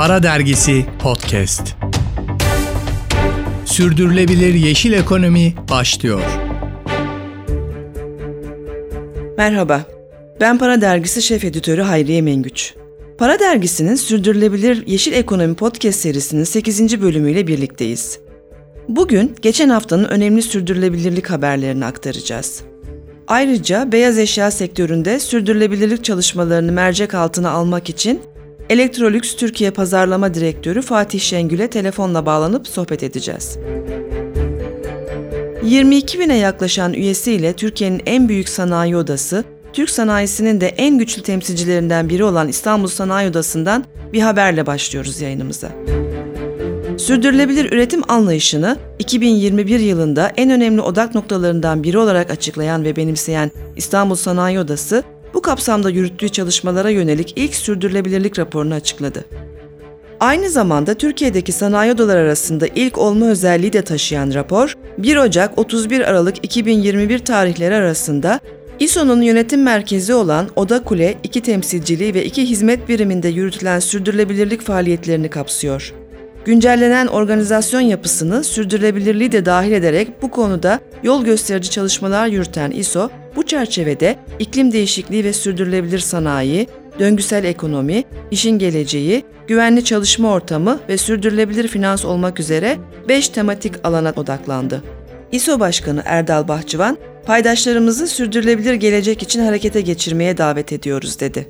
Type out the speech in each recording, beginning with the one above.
Para Dergisi Podcast. Sürdürülebilir yeşil ekonomi başlıyor. Merhaba, ben Para Dergisi Şef Editörü Hayriye Mengüç. Para Dergisi'nin Sürdürülebilir Yeşil Ekonomi Podcast serisinin 8. bölümüyle birlikteyiz. Bugün geçen haftanın önemli sürdürülebilirlik haberlerini aktaracağız. Ayrıca beyaz eşya sektöründe sürdürülebilirlik çalışmalarını mercek altına almak için Electrolux Türkiye Pazarlama Direktörü Fatih Şengül'e telefonla bağlanıp sohbet edeceğiz. 22.000'e yaklaşan üyesiyle Türkiye'nin en büyük sanayi odası, Türk sanayisinin de en güçlü temsilcilerinden biri olan İstanbul Sanayi Odası'ndan bir haberle başlıyoruz yayınımıza. Sürdürülebilir üretim anlayışını 2021 yılında en önemli odak noktalarından biri olarak açıklayan ve benimseyen İstanbul Sanayi Odası, bu kapsamda yürüttüğü çalışmalara yönelik ilk sürdürülebilirlik raporunu açıkladı. Aynı zamanda Türkiye'deki sanayi odaları arasında ilk olma özelliği de taşıyan rapor, 1 Ocak-31 Aralık 2021 tarihleri arasında İSO'nun yönetim merkezi olan Oda Kule 2 temsilciliği ve 2 hizmet biriminde yürütülen sürdürülebilirlik faaliyetlerini kapsıyor. Güncellenen organizasyon yapısını sürdürülebilirliği de dahil ederek bu konuda yol gösterici çalışmalar yürüten İSO, bu çerçevede iklim değişikliği ve sürdürülebilir sanayi, döngüsel ekonomi, işin geleceği, güvenli çalışma ortamı ve sürdürülebilir finans olmak üzere 5 tematik alana odaklandı. İSO Başkanı Erdal Bahçıvan, paydaşlarımızı sürdürülebilir gelecek için harekete geçirmeye davet ediyoruz dedi.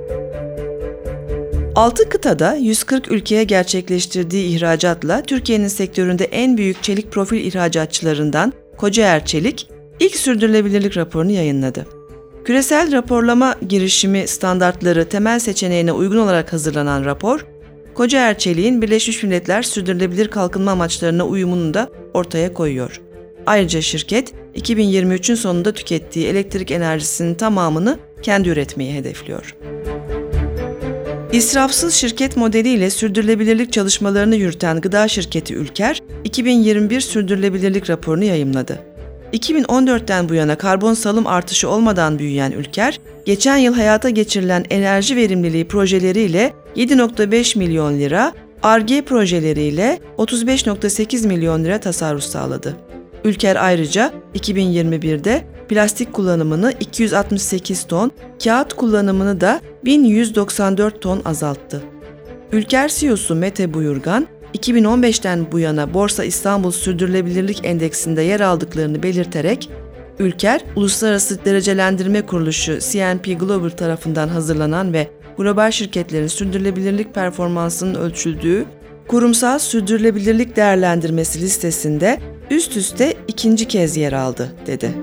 6 kıtada 140 ülkeye gerçekleştirdiği ihracatla Türkiye'nin sektöründe en büyük çelik profil ihracatçılarından Kocaer Çelik, ilk sürdürülebilirlik raporunu yayınladı. Küresel raporlama girişimi standartları temel seçeneğine uygun olarak hazırlanan rapor, Kocaer Çelik'in Birleşmiş Milletler Sürdürülebilir Kalkınma Amaçlarına uyumunu da ortaya koyuyor. Ayrıca şirket, 2023'ün sonunda tükettiği elektrik enerjisinin tamamını kendi üretmeyi hedefliyor. İsrafsız şirket modeliyle sürdürülebilirlik çalışmalarını yürüten gıda şirketi Ülker, 2021 sürdürülebilirlik raporunu yayımladı. 2014'ten bu yana karbon salım artışı olmadan büyüyen Ülker, geçen yıl hayata geçirilen enerji verimliliği projeleriyle 7,5 milyon lira, Ar-Ge projeleriyle 35,8 milyon lira tasarruf sağladı. Ülker ayrıca 2021'de plastik kullanımını 268 ton, kağıt kullanımını da 1194 ton azalttı. Ülker CEO'su Mete Buyurgan, 2015'ten bu yana Borsa İstanbul Sürdürülebilirlik Endeksinde yer aldıklarını belirterek, Ülker, Uluslararası Derecelendirme Kuruluşu CNP Global tarafından hazırlanan ve global şirketlerin sürdürülebilirlik performansının ölçüldüğü Kurumsal Sürdürülebilirlik Değerlendirmesi listesinde üst üste ikinci kez yer aldı, dedi.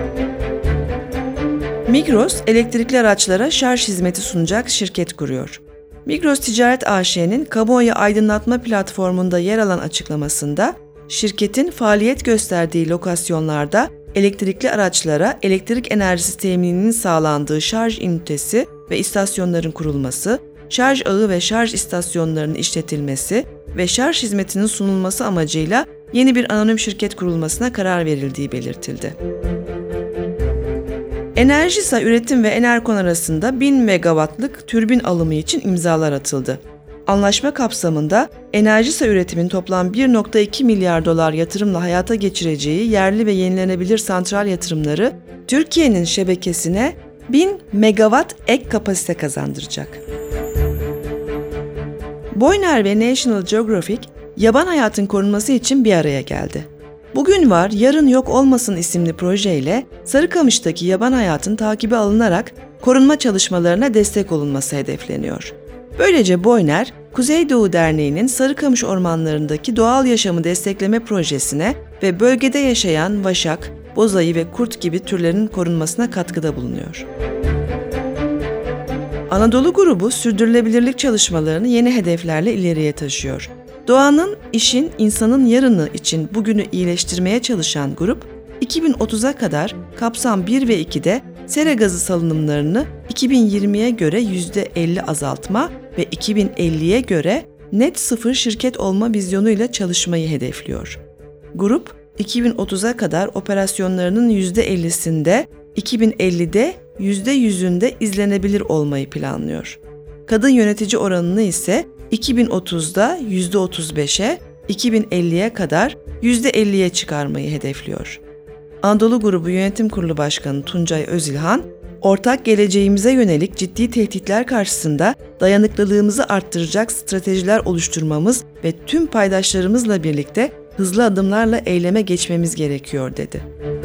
Migros, elektrikli araçlara şarj hizmeti sunacak şirket kuruyor. Migros Ticaret AŞ'nin kamuoyu aydınlatma platformunda yer alan açıklamasında, şirketin faaliyet gösterdiği lokasyonlarda elektrikli araçlara elektrik enerjisi temininin sağlandığı şarj ünitesi ve istasyonların kurulması, şarj ağı ve şarj istasyonlarının işletilmesi ve şarj hizmetinin sunulması amacıyla yeni bir anonim şirket kurulmasına karar verildiği belirtildi. Enerjisa Üretim ve Enerkon arasında 1000 megawattlık türbin alımı için imzalar atıldı. Anlaşma kapsamında Enerjisa Üretim'in toplam 1,2 milyar dolar yatırımla hayata geçireceği yerli ve yenilenebilir santral yatırımları Türkiye'nin şebekesine 1000 megawatt ek kapasite kazandıracak. Boyner ve National Geographic, yaban hayatın korunması için bir araya geldi. Bugün var, yarın yok olmasın isimli projeyle Sarıkamış'taki yaban hayatın takibe alınarak korunma çalışmalarına destek olunması hedefleniyor. Böylece Boyner, Kuzeydoğu Derneği'nin Sarıkamış ormanlarındaki doğal yaşamı destekleme projesine ve bölgede yaşayan vaşak, bozayı ve kurt gibi türlerin korunmasına katkıda bulunuyor. Anadolu grubu sürdürülebilirlik çalışmalarını yeni hedeflerle ileriye taşıyor. Doğanın, işin, insanın yarını için bugünü iyileştirmeye çalışan grup, 2030'a kadar kapsam 1 ve 2'de sera gazı salınımlarını 2020'ye göre %50 azaltma ve 2050'ye göre net sıfır şirket olma vizyonuyla çalışmayı hedefliyor. Grup, 2030'a kadar operasyonlarının %50'sinde, 2050'de %100'ünde izlenebilir olmayı planlıyor. Kadın yönetici oranını ise 2030'da %35'e, 2050'ye kadar %50'ye çıkarmayı hedefliyor. Anadolu Grubu Yönetim Kurulu Başkanı Tuncay Özilhan, ortak geleceğimize yönelik ciddi tehditler karşısında dayanıklılığımızı arttıracak stratejiler oluşturmamız ve tüm paydaşlarımızla birlikte hızlı adımlarla eyleme geçmemiz gerekiyor dedi.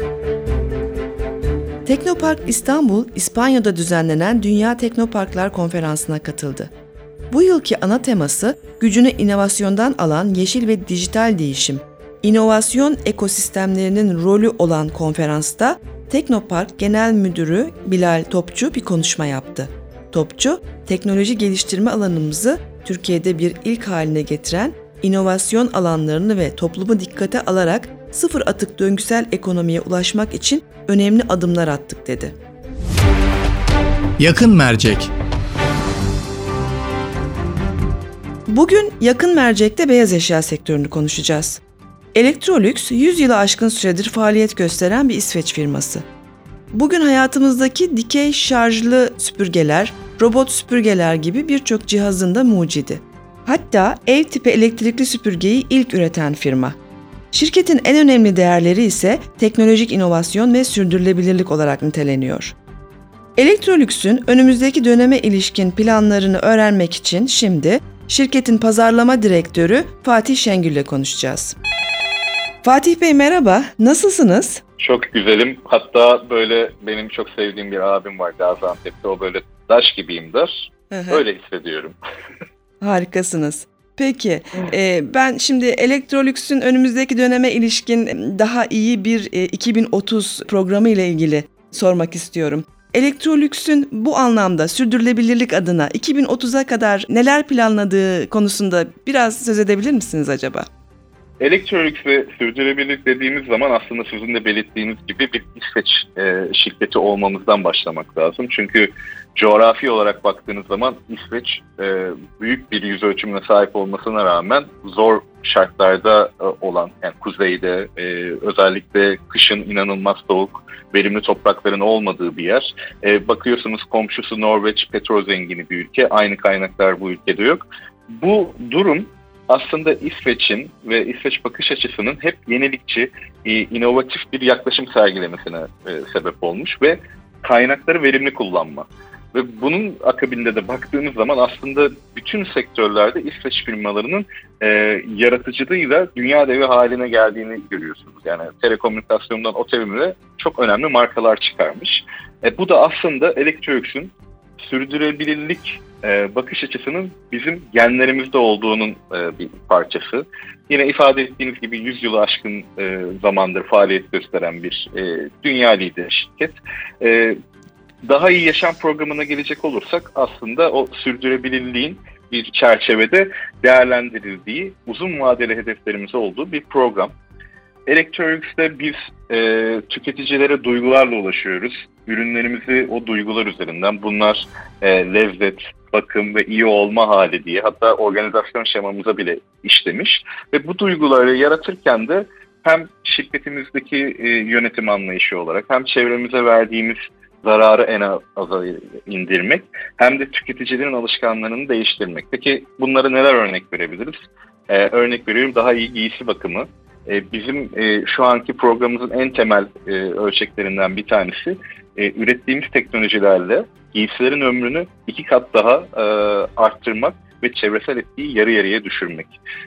Teknopark İstanbul, İspanya'da düzenlenen Dünya Teknoparklar Konferansı'na katıldı. Bu yılki ana teması gücünü inovasyondan alan yeşil ve dijital değişim. İnovasyon ekosistemlerinin rolü olan konferansta Teknopark Genel Müdürü Bilal Topçu bir konuşma yaptı. Topçu, teknoloji geliştirme alanımızı Türkiye'de bir ilk haline getiren inovasyon alanlarını ve toplumu dikkate alarak sıfır atık döngüsel ekonomiye ulaşmak için önemli adımlar attık dedi. Yakın mercek. Bugün yakın mercekte beyaz eşya sektörünü konuşacağız. Electrolux 100 yılı aşkın süredir faaliyet gösteren bir İsveç firması. Bugün hayatımızdaki dikey şarjlı süpürgeler, robot süpürgeler gibi birçok cihazın da mucidi. Hatta ev tipi elektrikli süpürgeyi ilk üreten firma. Şirketin en önemli değerleri ise teknolojik inovasyon ve sürdürülebilirlik olarak niteleniyor. Electrolux'ün önümüzdeki döneme ilişkin planlarını öğrenmek için şimdi şirketin pazarlama direktörü Fatih Şengül'le konuşacağız. Fatih Bey merhaba, nasılsınız? Çok güzelim. Hatta böyle benim çok sevdiğim bir abim var Gaziantep'te. O böyle taş gibiyimdir. Öyle hissediyorum. Harikasınız. Peki, ben şimdi Electrolux'ün önümüzdeki döneme ilişkin daha iyi bir 2030 programı ile ilgili sormak istiyorum. Electrolux'ün bu anlamda sürdürülebilirlik adına 2030'a kadar neler planladığı konusunda biraz söz edebilir misiniz acaba? Electrolux ve sürdürülebilirlik dediğimiz zaman aslında sizin de belirttiğiniz gibi bir İsveç şirketi olmamızdan başlamak lazım. Çünkü coğrafi olarak baktığınız zaman İsveç büyük bir yüz ölçümüne sahip olmasına rağmen zor şartlarda olan, yani kuzeyde özellikle kışın inanılmaz soğuk, verimli toprakların olmadığı bir yer. Bakıyorsunuz komşusu Norveç petrol zengini bir ülke, aynı kaynaklar bu ülkede yok. Bu durum aslında İsveç'in ve İsveç bakış açısının hep yenilikçi, inovatif bir yaklaşım sergilemesine sebep olmuş ve kaynakları verimli kullanma. Ve bunun akabinde de baktığımız zaman aslında bütün sektörlerde İsveç firmalarının yaratıcılığıyla dünya devi haline geldiğini görüyorsunuz. Yani telekomünikasyondan otomobil'e çok önemli markalar çıkarmış. Bu da aslında Electrolux'un sürdürülebilirlik bakış açısının bizim genlerimizde olduğunun bir parçası. Yine ifade ettiğiniz gibi 100 yılı aşkın zamandır faaliyet gösteren bir dünya lideri şirket. Daha iyi yaşam programına gelecek olursak aslında o sürdürülebilirliğin bir çerçevede değerlendirildiği, uzun vadeli hedeflerimiz olduğu bir program. Electrolux'te biz tüketicilere duygularla ulaşıyoruz. Ürünlerimizi o duygular üzerinden, bunlar lezzet, bakım ve iyi olma hali diye, hatta organizasyon şemamıza bile işlemiş. Ve bu duyguları yaratırken de hem şirketimizdeki yönetim anlayışı olarak hem çevremize verdiğimiz zararı en aza indirmek hem de tüketicilerin alışkanlığını değiştirmek. Peki bunlara neler örnek verebiliriz? Örnek veriyorum, daha iyi giysi bakımı. Bizim şu anki programımızın en temel ölçeklerinden bir tanesi ürettiğimiz teknolojilerle giysilerin ömrünü 2 kat daha arttırmak ve çevresel etkiyi yarı yarıya düşürmek.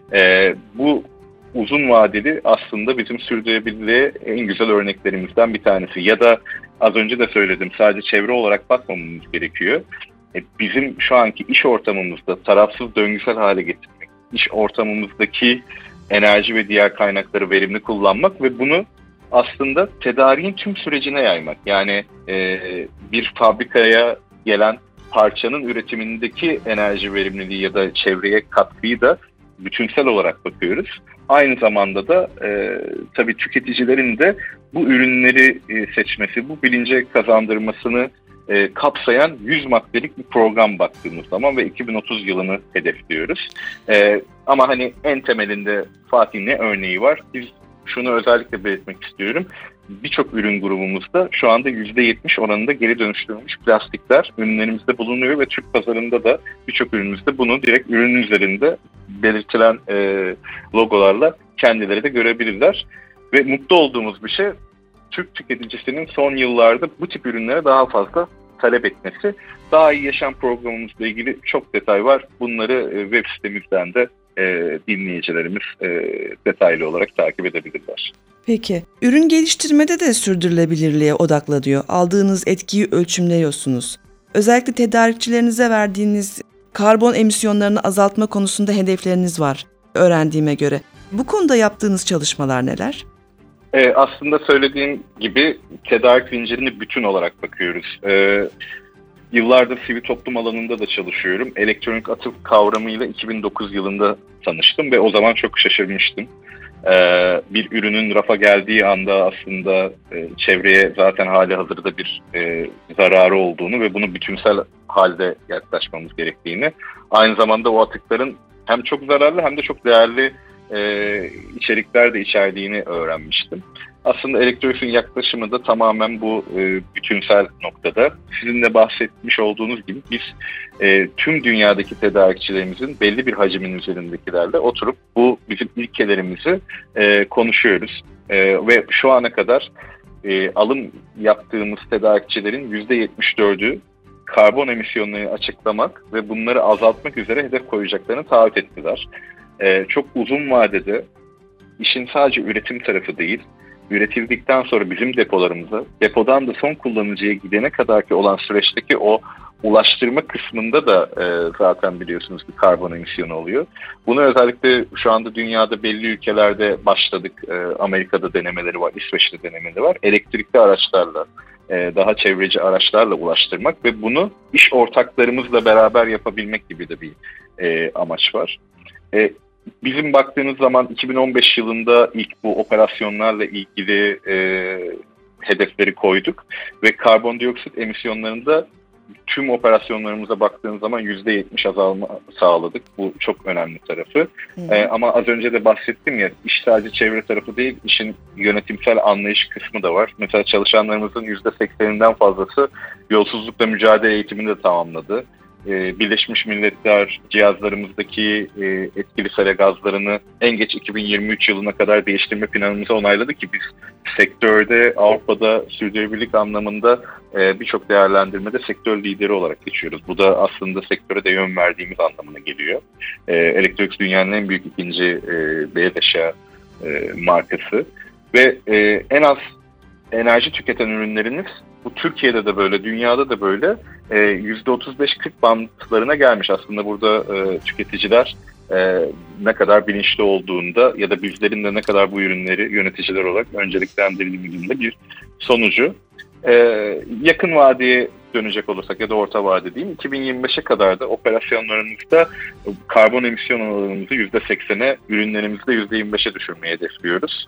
Bu uzun vadeli aslında bizim sürdürülebilirliğe en güzel örneklerimizden bir tanesi. Ya da az önce de söyledim, sadece çevre olarak bakmamamız gerekiyor. Bizim şu anki iş ortamımızda tarafsız döngüsel hale getirmek, iş ortamımızdaki enerji ve diğer kaynakları verimli kullanmak ve bunu aslında tedariğin tüm sürecine yaymak. Yani bir fabrikaya gelen parçanın üretimindeki enerji verimliliği ya da çevreye katkıyı da bütünsel olarak bakıyoruz. Aynı zamanda da tabii tüketicilerin de bu ürünleri seçmesi, bu bilince kazandırmasını kapsayan 100 maddelik bir program baktığımız zaman ve 2030 yılını hedefliyoruz. Ama hani en temelinde Fatih ne örneği var? Biz şunu özellikle belirtmek istiyorum. birçok ürün grubumuzda şu anda %70 oranında geri dönüştürülmüş plastikler ürünlerimizde bulunuyor ve Türk pazarında da birçok ürünümüzde bunu direkt ürünün üzerinde belirtilen logolarla kendileri de görebilirler. Ve mutlu olduğumuz bir şey, Türk tüketicisinin son yıllarda bu tip ürünlere daha fazla talep etmesi. Daha iyi yaşam programımızla ilgili çok detay var. Bunları web sitemizden de dinleyicilerimiz detaylı olarak takip edebilirler. Peki, ürün geliştirmede de sürdürülebilirliğe odaklanıyor. Aldığınız etkiyi ölçümlüyorsunuz. Özellikle tedarikçilerinize verdiğiniz karbon emisyonlarını azaltma konusunda hedefleriniz var öğrendiğime göre. Bu konuda yaptığınız çalışmalar neler? Aslında söylediğim gibi tedarik zincirini bütün olarak bakıyoruz. Yıllardır sivil toplum alanında da çalışıyorum. Elektronik atık kavramıyla 2009 yılında tanıştım ve o zaman çok şaşırmıştım. Bir ürünün rafa geldiği anda aslında çevreye zaten hali hazırda bir zararı olduğunu ve bunu bütünsel halde yaklaşmamız gerektiğini, aynı zamanda o atıkların hem çok zararlı hem de çok değerli içerikler de içerdiğini öğrenmiştim. Aslında Elektrolüs'ün yaklaşımı da tamamen bu bütünsel noktada. Sizin de bahsetmiş olduğunuz gibi biz tüm dünyadaki tedarikçilerimizin belli bir hacmin üzerindekilerle oturup bu bizim ilkelerimizi konuşuyoruz. Ve şu ana kadar alım yaptığımız tedarikçilerin %74'ü karbon emisyonlarını açıklamak ve bunları azaltmak üzere hedef koyacaklarını taahhüt ettiler. Çok uzun vadede işin sadece üretim tarafı değil, üretildikten sonra bizim depolarımıza, depodan da son kullanıcıya gidene kadar ki olan süreçteki o ulaştırma kısmında da zaten biliyorsunuz bir karbon emisyonu oluyor. Bunu özellikle şu anda dünyada belli ülkelerde başladık. Amerika'da denemeleri var, İsveç'te denemeleri var. Elektrikli araçlarla, daha çevreci araçlarla ulaştırmak ve bunu iş ortaklarımızla beraber yapabilmek gibi de bir amaç var. Bizim baktığınız zaman 2015 yılında ilk bu operasyonlarla ilgili hedefleri koyduk ve karbondioksit emisyonlarında tüm operasyonlarımıza baktığınız zaman %70 azalma sağladık. Bu çok önemli tarafı. Ama az önce de bahsettim ya, iş sadece çevre tarafı değil, işin yönetimsel anlayış kısmı da var. Mesela çalışanlarımızın %80'inden fazlası yolsuzlukla mücadele eğitimini de tamamladı. Birleşmiş Milletler cihazlarımızdaki etkili sera gazlarını en geç 2023 yılına kadar değiştirme planımızı onayladı ki biz sektörde Avrupa'da sürdürülebilirlik anlamında birçok değerlendirmede sektör lideri olarak geçiyoruz. Bu da aslında sektöre de yön verdiğimiz anlamına geliyor. Electrolux dünyanın en büyük ikinci beyaz eşya markası ve en az enerji tüketen ürünleriniz bu Türkiye'de de böyle, dünyada da böyle %35-40 bantlarına gelmiş. Aslında burada tüketiciler ne kadar bilinçli olduğunda ya da bizlerin de ne kadar bu ürünleri yöneticiler olarak önceliklendirdiğimizin bir sonucu. Yakın vadeye dönecek olursak ya da orta vade diyeyim, 2025'e kadar da operasyonlarımızda karbon emisyon oranımızı %80'e, ürünlerimizde %25'e düşürmeyi hedefliyoruz.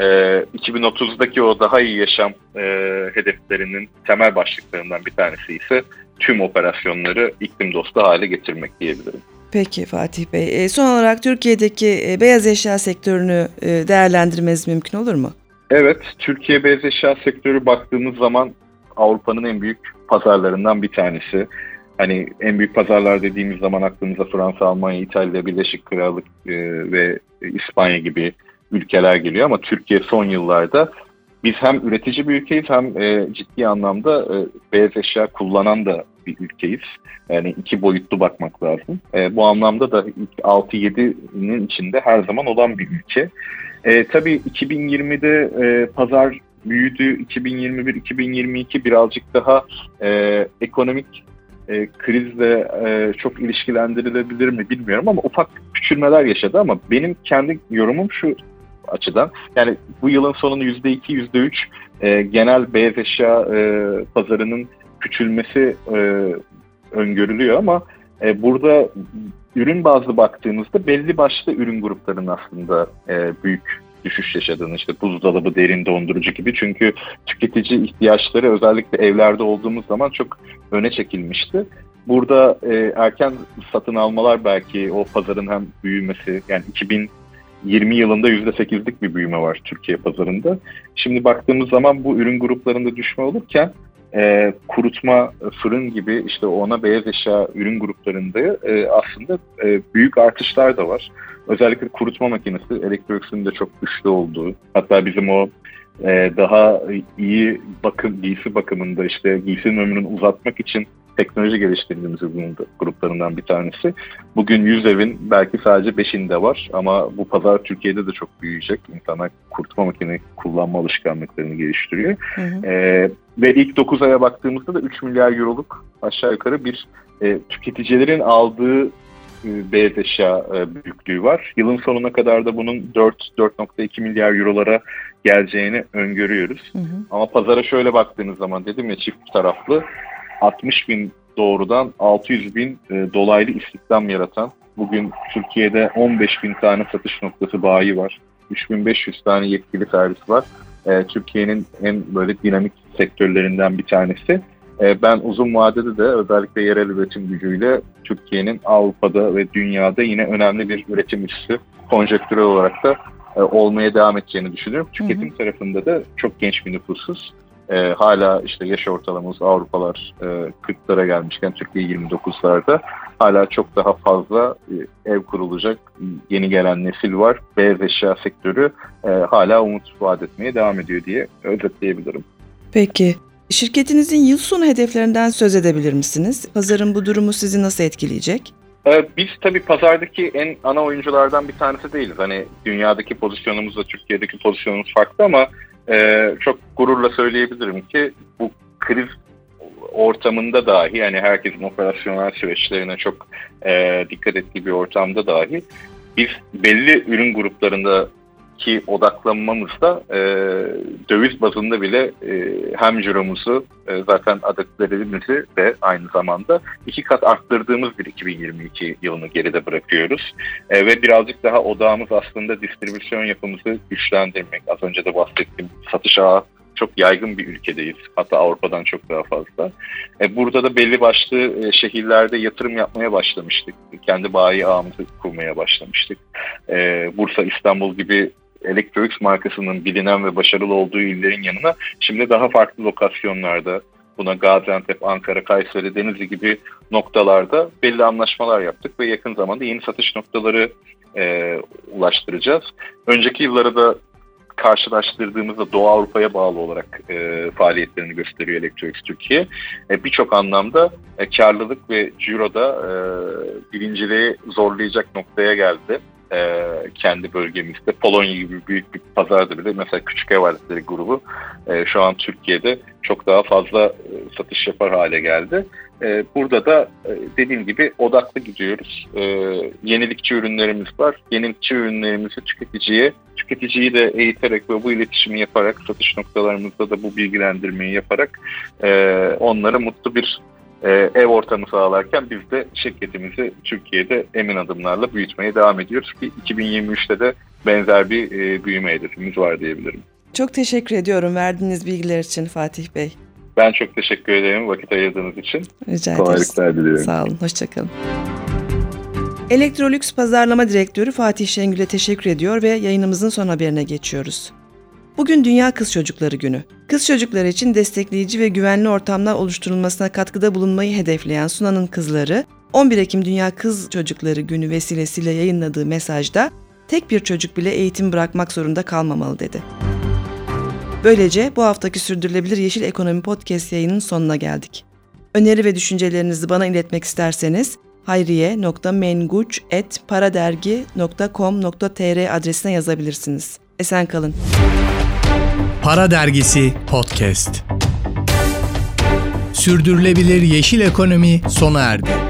2030'daki o daha iyi yaşam hedeflerinin temel başlıklarından bir tanesi ise tüm operasyonları iklim dostu hale getirmek diyebilirim. Peki Fatih Bey, son olarak Türkiye'deki beyaz eşya sektörünü değerlendirmeniz mümkün olur mu? Evet, Türkiye beyaz eşya sektörü baktığımız zaman Avrupa'nın en büyük pazarlarından bir tanesi. Hani en büyük pazarlar dediğimiz zaman aklımıza Fransa, Almanya, İtalya, Birleşik Krallık ve İspanya gibi ülkeler geliyor. Ama Türkiye son yıllarda biz hem üretici bir ülkeyiz hem ciddi anlamda beyaz eşya kullanan da bir ülkeyiz. Yani iki boyutlu bakmak lazım. Bu anlamda da 6-7'nin içinde her zaman olan bir ülke. Tabii 2020'de pazar büyüdü. 2021-2022 birazcık daha ekonomik krizle çok ilişkilendirilebilir mi bilmiyorum ama ufak küçülmeler yaşadı. Ama benim kendi yorumum şu açıdan. Yani bu yılın sonu %2, %3 genel beyaz eşya pazarının küçülmesi öngörülüyor ama burada ürün bazlı baktığımızda belli başlı ürün gruplarının aslında büyük düşüş yaşadığını, işte buzdolabı, derin dondurucu gibi, çünkü tüketici ihtiyaçları özellikle evlerde olduğumuz zaman çok öne çekilmişti. Burada erken satın almalar belki o pazarın hem büyümesi, yani 20 yılında %8'lik bir büyüme var Türkiye pazarında. Şimdi baktığımız zaman bu ürün gruplarında düşme olurken kurutma, fırın gibi işte ona beyaz eşya ürün gruplarında aslında büyük artışlar da var. Özellikle kurutma makinesi Electrolux'un da çok güçlü olduğu, hatta bizim o daha iyi giysi bakımında işte giysinin ömrünü uzatmak için teknoloji geliştirdiğimiz ürün gruplarından bir tanesi. Bugün 100 evin belki sadece 5'inde var ama bu pazar Türkiye'de de çok büyüyecek. İnsanlar kurutma makine kullanma alışkanlıklarını geliştiriyor. Ve ilk 9 aya baktığımızda da 3 milyar euroluk aşağı yukarı bir tüketicilerin aldığı beyaz eşya büyüklüğü var. Yılın sonuna kadar da bunun 4.2 milyar eurolara geleceğini öngörüyoruz. Ama pazara şöyle baktığınız zaman dedim ya, çift taraflı 60 bin doğrudan 600 bin dolaylı istihdam yaratan, bugün Türkiye'de 15 bin tane satış noktası bayi var. 3500 tane yetkili servis var. Türkiye'nin en böyle dinamik sektörlerinden bir tanesi. Ben uzun vadede de özellikle yerel üretim gücüyle Türkiye'nin Avrupa'da ve dünyada yine önemli bir üretim üssü, konjektürel olarak da olmaya devam edeceğini düşünüyorum. Tüketim tarafında da çok genç bir nüfusuz. Hala işte yaş ortalamamız Avrupalar 40'lara gelmişken Türkiye 29'larda hala çok daha fazla ev kurulacak yeni gelen nesil var. Beyaz eşya sektörü hala umut vaat etmeye devam ediyor diye özetleyebilirim. Peki, şirketinizin yıl sonu hedeflerinden söz edebilir misiniz? Pazarın bu durumu sizi nasıl etkileyecek? Biz tabii pazardaki en ana oyunculardan bir tanesi değiliz. Hani dünyadaki pozisyonumuzla Türkiye'deki pozisyonumuz farklı ama çok gururla söyleyebilirim ki bu kriz ortamında dahi, yani herkesin operasyonel süreçlerine çok dikkat ettiği bir ortamda dahi biz belli ürün gruplarındaki odaklanmamızda döviz bazında bile hem ciromuzu zaten adetlerimizi de aynı zamanda 2 kat arttırdığımız bir 2022 yılını geride bırakıyoruz. Ve birazcık daha odağımız aslında distribüsyon yapımızı güçlendirmek. Az önce de bahsettiğim satış ağı çok yaygın bir ülkedeyiz. Hatta Avrupa'dan çok daha fazla. Burada da belli başlı şehirlerde yatırım yapmaya başlamıştık. Kendi bayi ağımızı kurmaya başlamıştık. Bursa, İstanbul gibi Electrolux markasının bilinen ve başarılı olduğu illerin yanına şimdi daha farklı lokasyonlarda, buna Gaziantep, Ankara, Kayseri, Denizli gibi noktalarda belli anlaşmalar yaptık ve yakın zamanda yeni satış noktaları ulaştıracağız. Önceki yıllara da karşılaştırdığımızda Doğu Avrupa'ya bağlı olarak faaliyetlerini gösteriyor Electrolux Türkiye. Birçok anlamda karlılık ve ciroda birinciliği zorlayacak noktaya geldi. Kendi bölgemizde. Polonya gibi büyük bir pazarda bile mesela küçük ev aletleri grubu şu an Türkiye'de çok daha fazla satış yapar hale geldi. Burada da dediğim gibi odaklı gidiyoruz. Yenilikçi ürünlerimiz var. Yenilikçi ürünlerimizi tüketiciyi de eğiterek ve bu iletişimi yaparak, satış noktalarımızda da bu bilgilendirmeyi yaparak onlara mutlu bir ev ortamı sağlarken biz de şirketimizi Türkiye'de emin adımlarla büyütmeye devam ediyoruz ki 2023'te de benzer bir büyüme hedefimiz var diyebilirim. Çok teşekkür ediyorum verdiğiniz bilgiler için Fatih Bey. Ben çok teşekkür ederim vakit ayırdığınız için. Rica ederiz. Kolaylıklar diliyorum. Sağ olun, hoşçakalın. Electrolux Pazarlama Direktörü Fatih Şengül'e teşekkür ediyor ve yayınımızın son haberine geçiyoruz. Bugün Dünya Kız Çocukları Günü. Kız çocukları için destekleyici ve güvenli ortamlar oluşturulmasına katkıda bulunmayı hedefleyen Suna'nın kızları, 11 Ekim Dünya Kız Çocukları Günü vesilesiyle yayınladığı mesajda tek bir çocuk bile eğitim bırakmak zorunda kalmamalı dedi. Böylece bu haftaki Sürdürülebilir Yeşil Ekonomi Podcast yayının sonuna geldik. Öneri ve düşüncelerinizi bana iletmek isterseniz hayriye.menguc@paradergi.com.tr adresine yazabilirsiniz. Esen kalın. Para Dergisi Podcast. Sürdürülebilir yeşil ekonomi sona erdi.